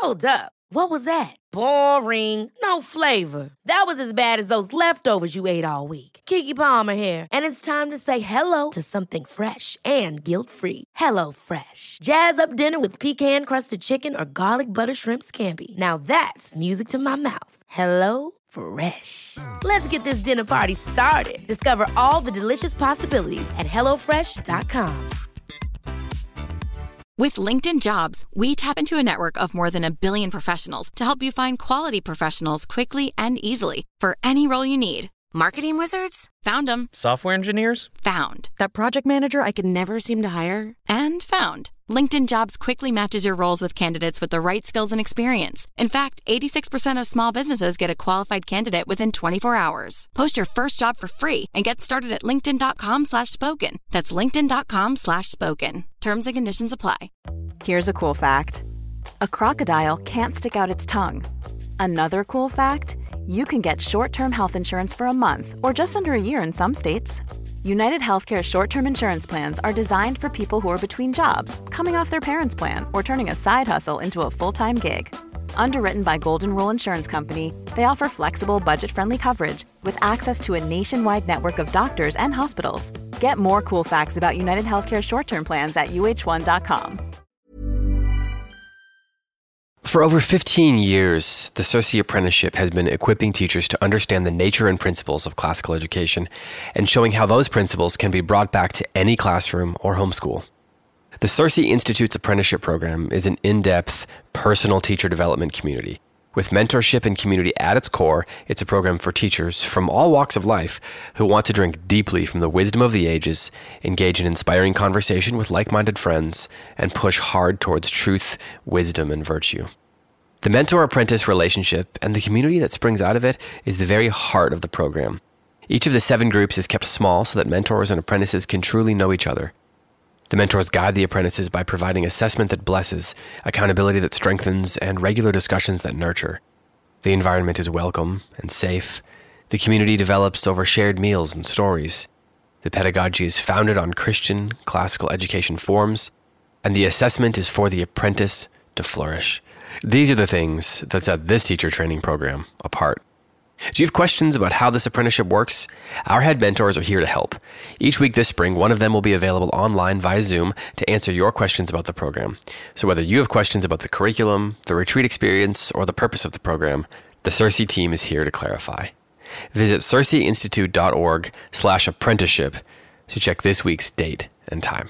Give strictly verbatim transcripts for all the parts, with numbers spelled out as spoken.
Hold up. What was that? Boring. No flavor. That was as bad as those leftovers you ate all week. Keke Palmer here, and it's time to say hello to something fresh and guilt-free. Hello Fresh. Jazz up dinner with pecan-crusted chicken or garlic butter shrimp scampi. Now that's music to my mouth. Hello Fresh. Let's get this dinner party started. Discover all the delicious possibilities at hello fresh dot com. With LinkedIn Jobs, we tap into a network of more than a billion professionals to help you find quality professionals quickly and easily for any role you need. Marketing wizards? Found them. Software engineers? Found. That project manager I could never seem to hire? And found. LinkedIn Jobs quickly matches your roles with candidates with the right skills and experience. In fact, eighty-six percent of small businesses get a qualified candidate within twenty-four hours. Post your first job for free and get started at linkedin.com slash spoken. That's linkedin.com slash spoken. Terms and conditions apply. Here's a cool fact. A crocodile can't stick out its tongue. Another cool fact, you can get short-term health insurance for a month or just under a year in some states. United Healthcare short-term insurance plans are designed for people who are between jobs, coming off their parents' plan, or turning a side hustle into a full-time gig. Underwritten by Golden Rule Insurance Company, they offer flexible, budget-friendly coverage with access to a nationwide network of doctors and hospitals. Get more cool facts about United Healthcare short-term plans at U H one dot com. For over fifteen years, the CiRCE Apprenticeship has been equipping teachers to understand the nature and principles of classical education and showing how those principles can be brought back to any classroom or homeschool. The CiRCE Institute's apprenticeship program is an in-depth, personal teacher development community. With mentorship and community at its core, it's a program for teachers from all walks of life who want to drink deeply from the wisdom of the ages, engage in inspiring conversation with like-minded friends, and push hard towards truth, wisdom, and virtue. The mentor-apprentice relationship and the community that springs out of it is the very heart of the program. Each of the seven groups is kept small so that mentors and apprentices can truly know each other. The mentors guide the apprentices by providing assessment that blesses, accountability that strengthens, and regular discussions that nurture. The environment is welcome and safe. The community develops over shared meals and stories. The pedagogy is founded on Christian classical education forms, and the assessment is for the apprentice to flourish. These are the things that set this teacher training program apart. Do you have questions about how this apprenticeship works? Our head mentors are here to help. Each week this spring, one of them will be available online via Zoom to answer your questions about the program. So whether you have questions about the curriculum, the retreat experience, or the purpose of the program, the CiRCE team is here to clarify. Visit circeinstitute.org slash apprenticeship to check this week's date and time.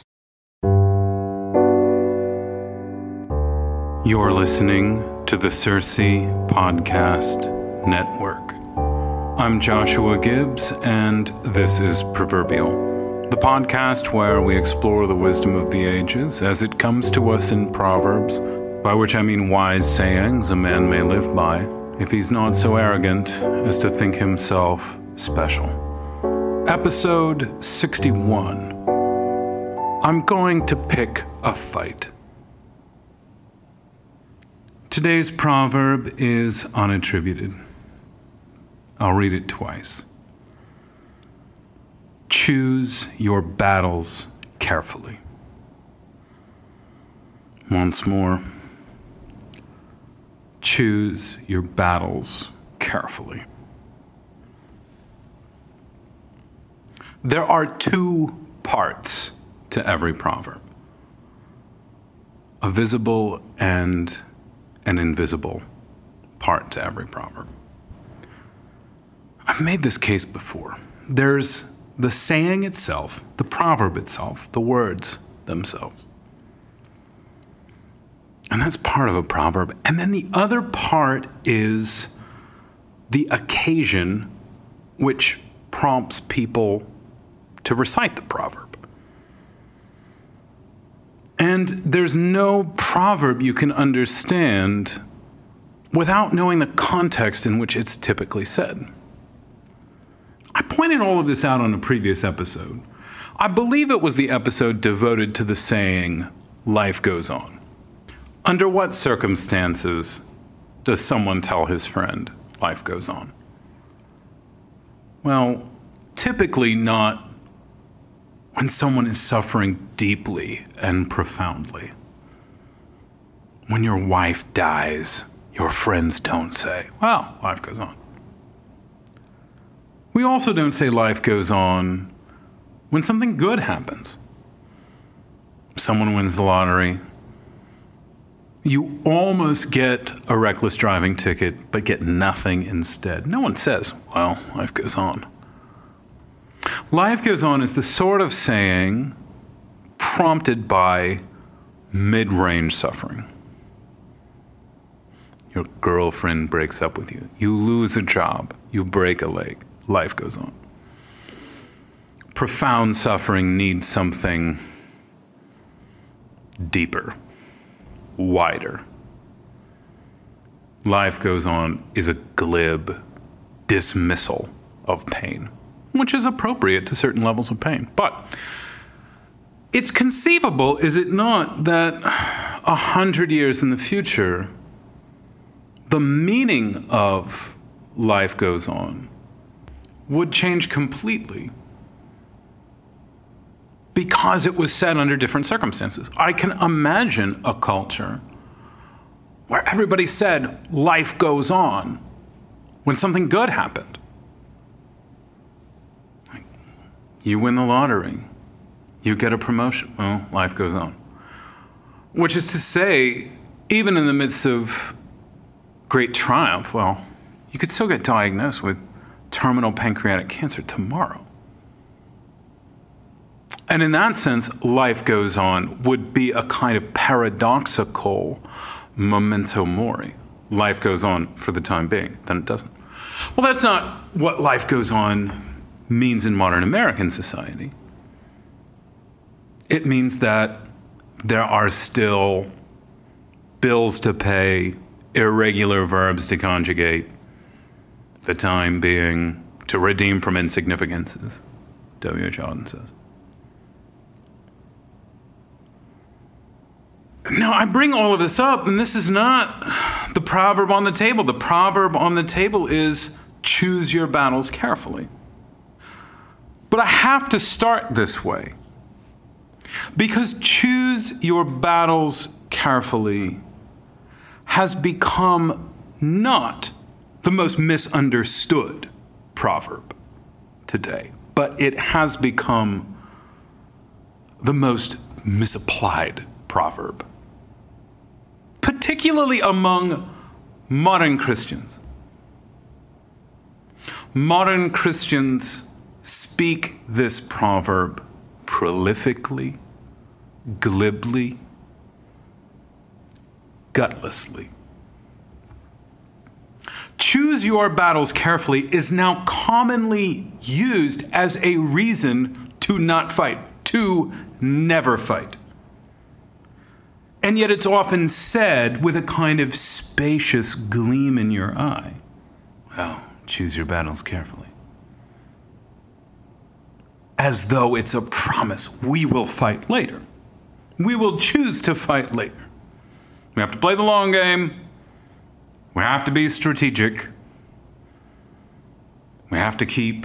You're listening to the CiRCE Podcast Network. I'm Joshua Gibbs, and this is Proverbial, the podcast where we explore the wisdom of the ages as it comes to us in Proverbs, by which I mean wise sayings a man may live by if he's not so arrogant as to think himself special. Episode sixty-one. I'm going to pick a fight. Today's proverb is unattributed. I'll read it twice. Choose your battles carefully. Once more. Choose your battles carefully. There are two parts to every proverb: a visible and an invisible part to every proverb. I've made this case before. There's the saying itself, the proverb itself, the words themselves. And that's part of a proverb. And then the other part is the occasion which prompts people to recite the proverb. And there's no proverb you can understand without knowing the context in which it's typically said. I pointed all of this out on a previous episode. I believe it was the episode devoted to the saying, life goes on. Under what circumstances does someone tell his friend, life goes on? Well, typically not when someone is suffering deeply and profoundly. When your wife dies, your friends don't say, well, life goes on. We also don't say life goes on when something good happens. Someone wins the lottery. You almost get a reckless driving ticket, but get nothing instead. No one says, well, life goes on. Life goes on is the sort of saying prompted by mid-range suffering. Your girlfriend breaks up with you. You lose a job. You break a leg. Life goes on. Profound suffering needs something deeper, wider. Life goes on is a glib dismissal of pain, which is appropriate to certain levels of pain. But it's conceivable, is it not, that a hundred years in the future, the meaning of life goes on would change completely because it was said under different circumstances. I can imagine a culture where everybody said life goes on when something good happened. Like, you win the lottery, you get a promotion, well, life goes on. Which is to say, even in the midst of great triumph, well, you could still get diagnosed with terminal pancreatic cancer tomorrow. And in that sense, life goes on would be a kind of paradoxical memento mori. Life goes on for the time being, then it doesn't. Well, that's not what life goes on means in modern American society. It means that there are still bills to pay, irregular verbs to conjugate, the time being to redeem from insignificances, W H Auden says. Now, I bring all of this up, and this is not the proverb on the table. The proverb on the table is choose your battles carefully. But I have to start this way, because choose your battles carefully has become not the most misunderstood proverb today, but it has become the most misapplied proverb, particularly among modern Christians. Modern Christians speak this proverb prolifically, glibly, gutlessly. Choose your battles carefully is now commonly used as a reason to not fight, to never fight. And yet it's often said with a kind of spacious gleam in your eye. Well, choose your battles carefully. As though it's a promise, we will fight later. We will choose to fight later. We have to play the long game. We have to be strategic. We have to keep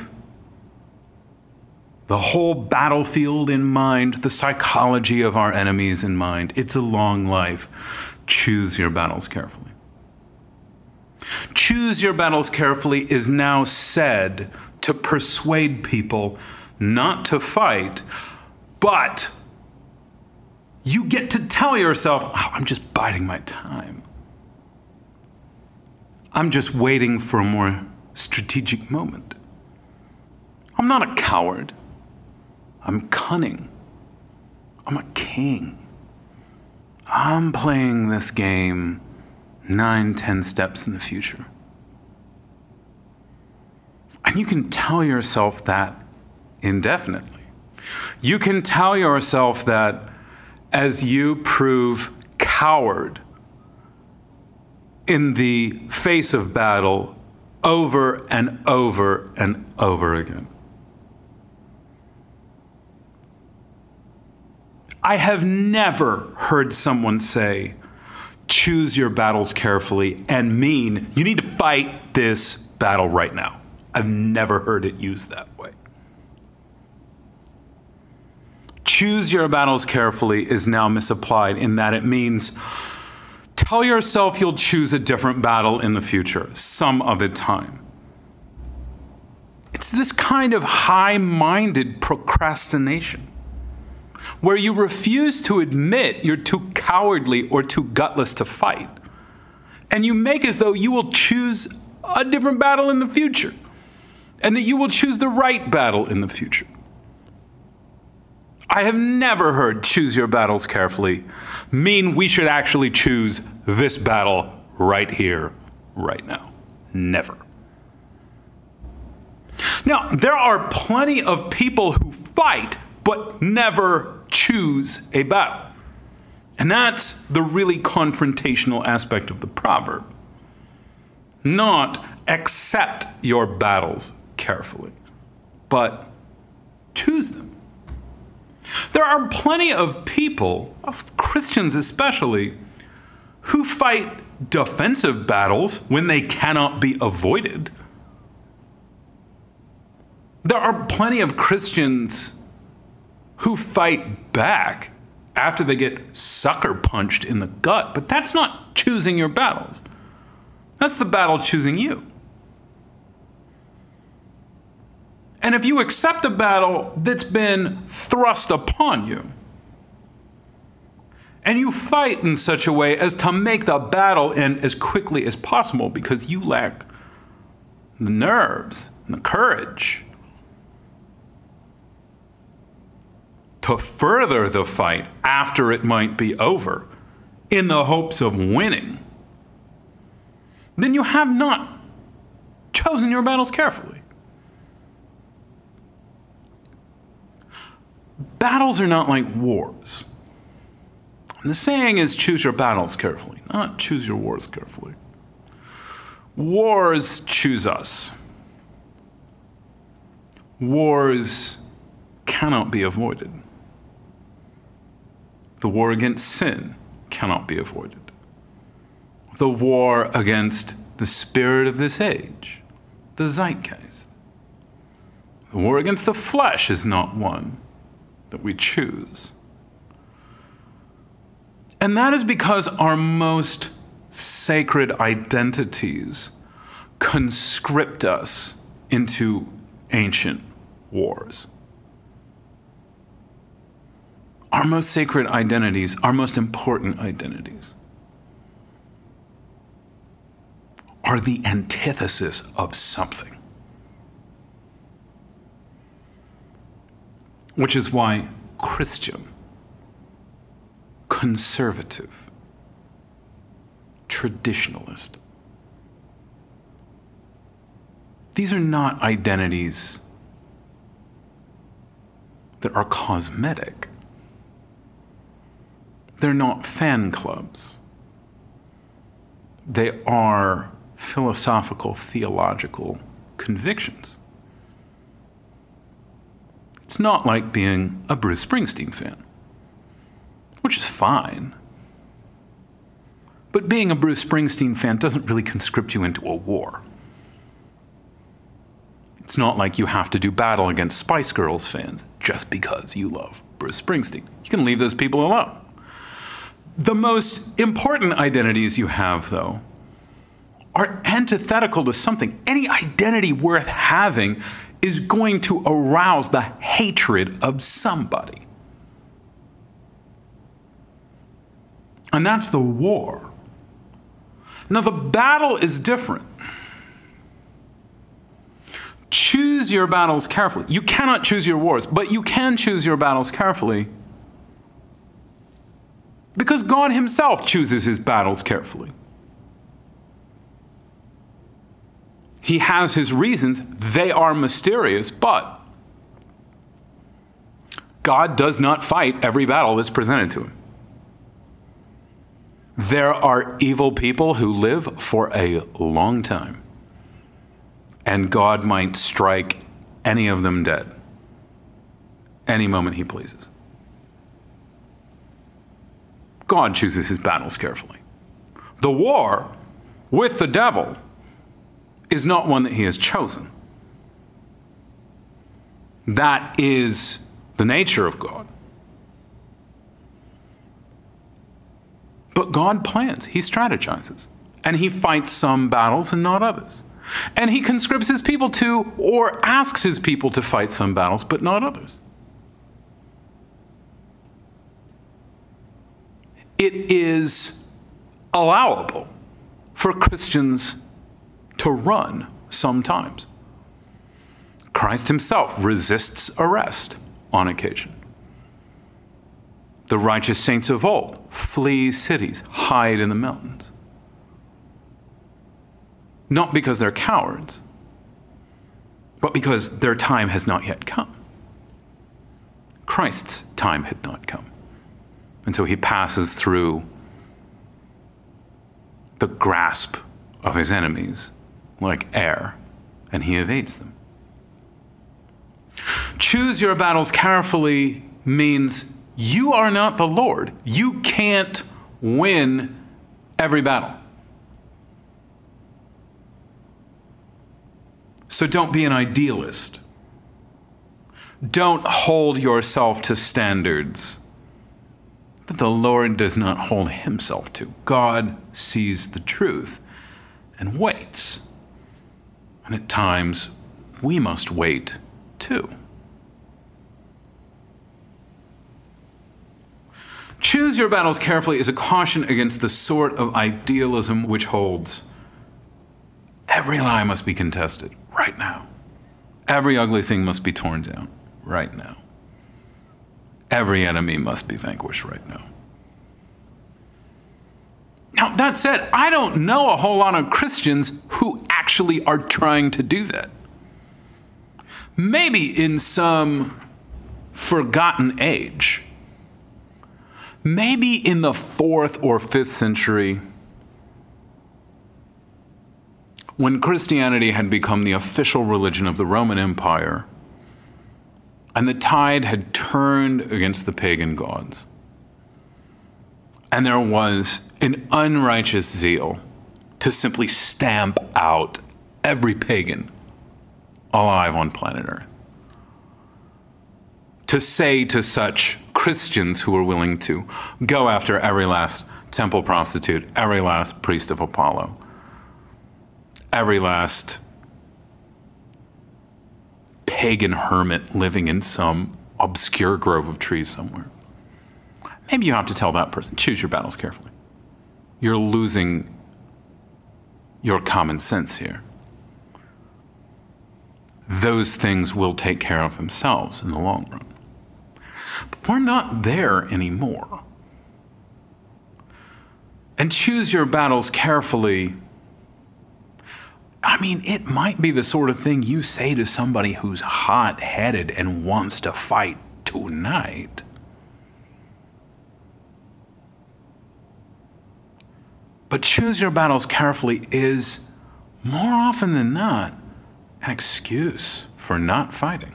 the whole battlefield in mind, the psychology of our enemies in mind. It's a long life. Choose your battles carefully. Choose your battles carefully is now said to persuade people not to fight, but you get to tell yourself, oh, I'm just biding my time. I'm just waiting for a more strategic moment. I'm not a coward. I'm cunning. I'm a king. I'm playing this game nine, ten steps in the future. And you can tell yourself that indefinitely. You can tell yourself that as you prove coward in the face of battle over and over and over again. I have never heard someone say, choose your battles carefully, and mean, you need to fight this battle right now. I've never heard it used that way. Choose your battles carefully is now misapplied in that it means Tell yourself you'll choose a different battle in the future, some other time. It's this kind of high-minded procrastination where you refuse to admit you're too cowardly or too gutless to fight. And you make as though you will choose a different battle in the future and that you will choose the right battle in the future. I have never heard choose your battles carefully mean we should actually choose this battle right here, right now. Never. Now, there are plenty of people who fight but never choose a battle. And that's the really confrontational aspect of the proverb. Not accept your battles carefully, but choose them. There are plenty of people, Christians especially, who fight defensive battles when they cannot be avoided. There are plenty of Christians who fight back after they get sucker punched in the gut, but that's not choosing your battles. That's the battle choosing you. And if you accept a battle that's been thrust upon you, and you fight in such a way as to make the battle end as quickly as possible because you lack the nerves and the courage to further the fight after it might be over in the hopes of winning, then you have not chosen your battles carefully. Battles are not like wars. And the saying is choose your battles carefully, not choose your wars carefully. Wars choose us. Wars cannot be avoided. The war against sin cannot be avoided. The war against the spirit of this age, the zeitgeist. The war against the flesh is not one that we choose. And that is because our most sacred identities conscript us into ancient wars. Our most sacred identities, our most important identities, are the antithesis of something. Which is why Christian, conservative, traditionalist, these are not identities that are cosmetic. They're not fan clubs. They are philosophical, theological convictions. It's not like being a Bruce Springsteen fan, which is fine. But being a Bruce Springsteen fan doesn't really conscript you into a war. It's not like you have to do battle against Spice Girls fans just because you love Bruce Springsteen. You can leave those people alone. The most important identities you have, though, are antithetical to something. Any identity worth having is going to arouse the hatred of somebody. And that's the war. Now, the battle is different. Choose your battles carefully. You cannot choose your wars, but you can choose your battles carefully because God himself chooses his battles carefully. He has his reasons. They are mysterious, but God does not fight every battle that's presented to him. There are evil people who live for a long time, and God might strike any of them dead any moment he pleases. God chooses his battles carefully. The war with the devil is not one that he has chosen. That is the nature of God. But God plans, he strategizes, and he fights some battles and not others. And he conscripts his people to, or asks his people to fight some battles, but not others. It is allowable for Christians to run sometimes. Christ himself resists arrest on occasion. The righteous saints of old flee cities, hide in the mountains. Not because they're cowards, but because their time has not yet come. Christ's time had not come. And so he passes through the grasp of his enemies like air, and he evades them. Choose your battles carefully means you are not the Lord. You can't win every battle. So don't be an idealist. Don't hold yourself to standards that the Lord does not hold himself to. God sees the truth and waits. And at times, we must wait too. Choose your battles carefully is a caution against the sort of idealism which holds every lie must be contested right now. Every ugly thing must be torn down right now. Every enemy must be vanquished right now. Now, that said, I don't know a whole lot of Christians who actually are trying to do that. Maybe in some forgotten age. Maybe in the fourth or fifth century, when Christianity had become the official religion of the Roman Empire, and the tide had turned against the pagan gods, and there was an unrighteous zeal to simply stamp out every pagan alive on planet Earth. To say to such Christians who were willing to go after every last temple prostitute, every last priest of Apollo, every last pagan hermit living in some obscure grove of trees somewhere. Maybe you have to tell that person, choose your battles carefully. You're losing your common sense here. Those things will take care of themselves in the long run. But we're not there anymore. And choose your battles carefully. I mean, it might be the sort of thing you say to somebody who's hot-headed and wants to fight tonight. But choose your battles carefully is, more often than not, an excuse for not fighting.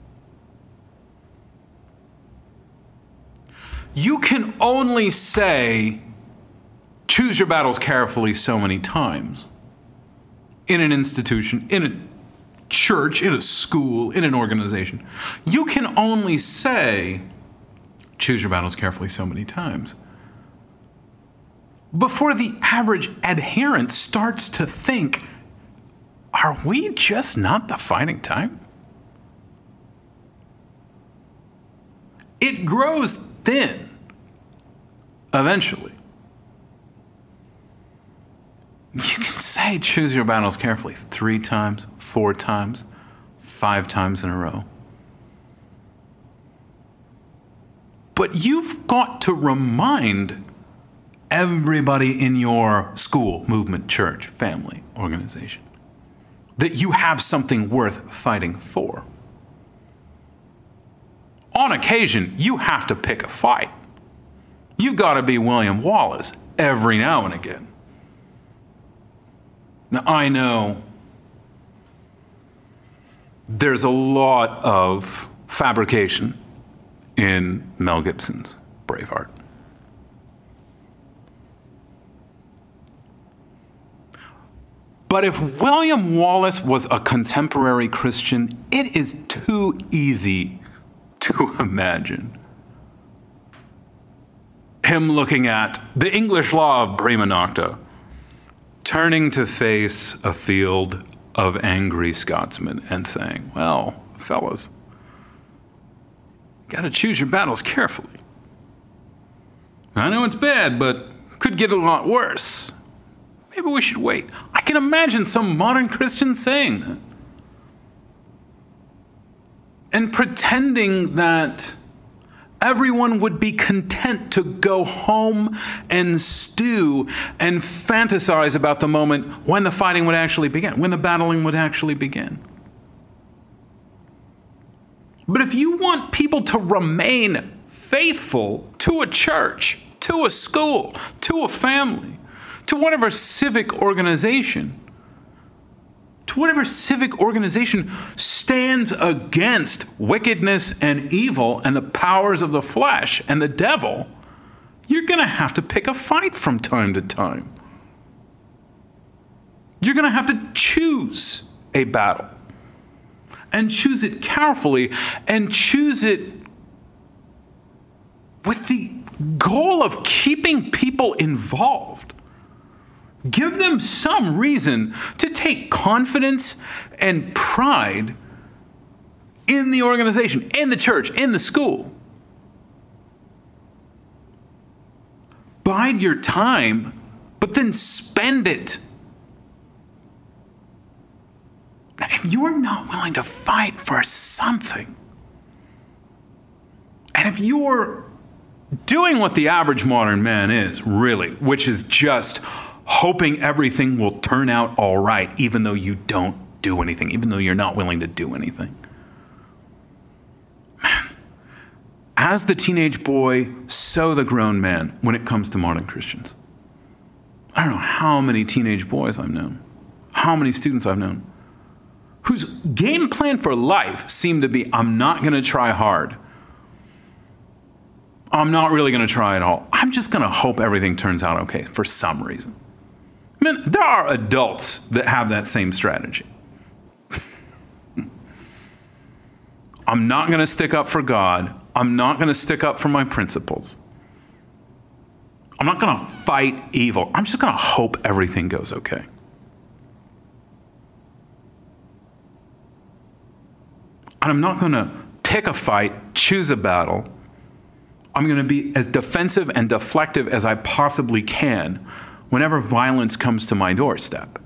You can only say, choose your battles carefully so many times. In an institution, in a church, in a school, in an organization. You can only say, choose your battles carefully so many times before the average adherent starts to think, are we just not the fighting type? It grows thin eventually. You can say choose your battles carefully three times, four times, five times in a row. But you've got to remind everybody in your school, movement, church, family, organization that you have something worth fighting for. On occasion, you have to pick a fight. You've got to be William Wallace every now and again. Now, I know there's a lot of fabrication in Mel Gibson's Braveheart. But if William Wallace was a contemporary Christian, it is too easy to imagine him looking at the English law of prima nocta, turning to face a field of angry Scotsmen and saying, well, fellas, got to choose your battles carefully. I know it's bad, but could get a lot worse. Maybe we should wait. I can imagine some modern Christian saying that. And pretending that everyone would be content to go home and stew and fantasize about the moment when the fighting would actually begin, when the battling would actually begin. But if you want people to remain faithful to a church, to a school, to a family, to whatever civic organization, to whatever civic organization stands against wickedness and evil and the powers of the flesh and the devil, you're going to have to pick a fight from time to time. You're going to have to choose a battle and choose it carefully and choose it with the goal of keeping people involved. Give them some reason to take confidence and pride in the organization, in the church, in the school. Bide your time, but then spend it. Now, if you're not willing to fight for something, and if you're doing what the average modern man is, really, which is just hoping everything will turn out all right, even though you don't do anything, even though you're not willing to do anything. Man, as the teenage boy, so the grown man when it comes to modern Christians. I don't know how many teenage boys I've known, how many students I've known, whose game plan for life seemed to be, I'm not going to try hard. I'm not really going to try at all. I'm just going to hope everything turns out okay for some reason. Man, there are adults that have that same strategy. I'm not going to stick up for God. I'm not going to stick up for my principles. I'm not going to fight evil. I'm just going to hope everything goes okay. And I'm not going to pick a fight, choose a battle. I'm going to be as defensive and deflective as I possibly can whenever violence comes to my doorstep.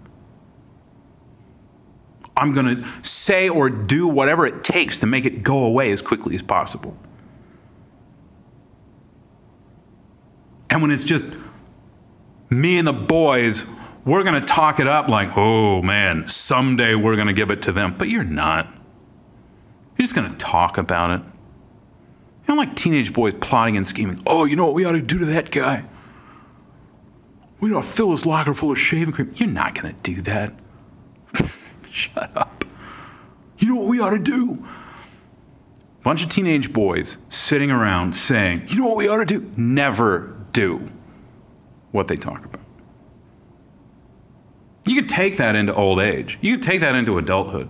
I'm going to say or do whatever it takes to make it go away as quickly as possible. And when it's just me and the boys, we're going to talk it up like, oh man, someday we're going to give it to them. But you're not. You're just going to talk about it. You know, like teenage boys plotting and scheming. Oh, you know what we ought to do to that guy? We ought to fill his locker full of shaving cream. You're not going to do that. Shut up. You know what we ought to do? Bunch of teenage boys sitting around saying, you know what we ought to do? Never do what they talk about. You can take that into old age. You can take that into adulthood.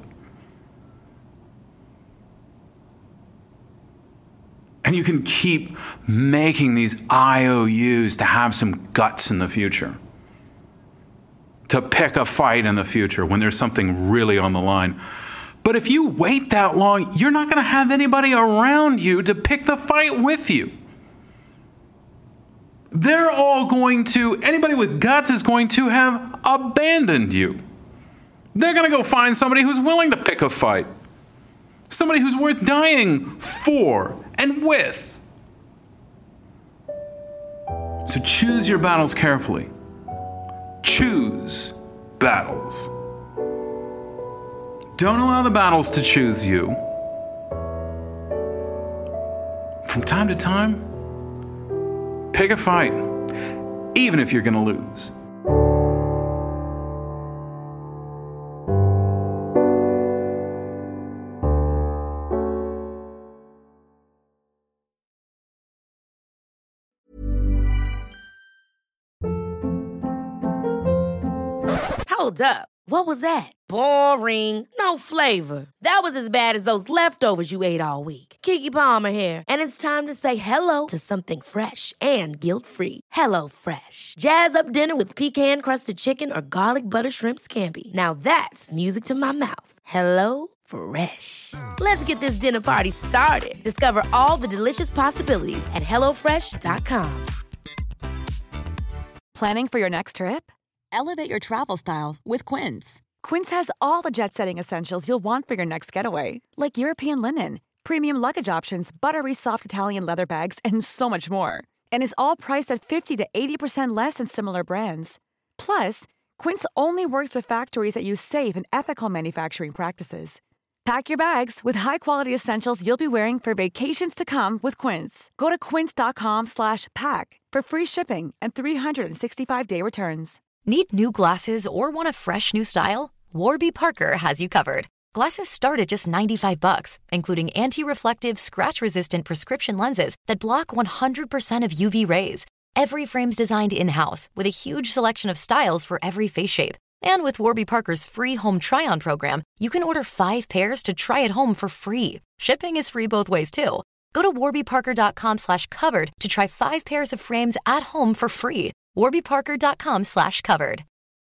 And you can keep making these I O Us to have some guts in the future. To pick a fight in the future when there's something really on the line. But if you wait that long, you're not going to have anybody around you to pick the fight with you. They're all going to, anybody with guts is going to have abandoned you. They're going to go find somebody who's willing to pick a fight. Somebody who's worth dying for and with. So choose your battles carefully. Choose battles. Don't allow the battles to choose you. From time to time, pick a fight, even if you're going to lose. Hold up. What was that? Boring. No flavor. That was as bad as those leftovers you ate all week. Keke Palmer here, and it's time to say hello to something fresh and guilt-free. HelloFresh. Jazz up dinner with pecan-crusted chicken or garlic butter shrimp scampi. Now that's music to my mouth. HelloFresh. Let's get this dinner party started. Discover all the delicious possibilities at hello fresh dot com. Planning for your next trip? Elevate your travel style with Quince. Quince has all the jet-setting essentials you'll want for your next getaway, like European linen, premium luggage options, buttery soft Italian leather bags, and so much more. And is all priced at fifty to eighty percent less than similar brands. Plus, Quince only works with factories that use safe and ethical manufacturing practices. Pack your bags with high-quality essentials you'll be wearing for vacations to come with Quince. Go to quince.com slash pack for free shipping and three sixty-five day returns. Need new glasses or want a fresh new style? Warby Parker has you covered. Glasses start at just ninety-five bucks, including anti-reflective, scratch-resistant prescription lenses that block one hundred percent of U V rays. Every frame's designed in-house with a huge selection of styles for every face shape. And with Warby Parker's free home try-on program, you can order five pairs to try at home for free. Shipping is free both ways, too. Go to warbyparker.com slash covered to try five pairs of frames at home for free. warbyparker.com slash covered.